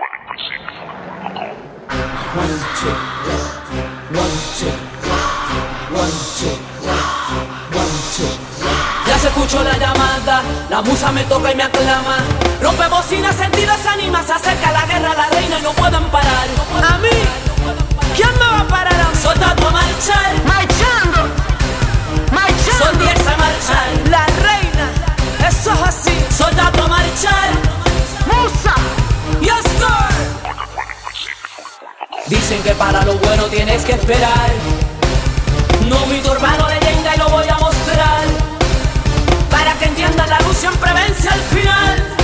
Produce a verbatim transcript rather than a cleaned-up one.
Ya se escuchó la llamada, la musa me toca y me aclama. Rompe bocina, sentidos se anima, se acerca la guerra, la reina y no pueden parar. A mí, ¿quién me va a parar a mí? Soldado a marchar, Marchando, marchando. son diez a marchar. La reina, eso es así. Soldado a marchar, Musa, yes sir. Dicen que para lo bueno tienes que esperar. No, mi tu hermano leyenda y lo voy a mostrar. Para que entiendan, la luz siempre vence al final.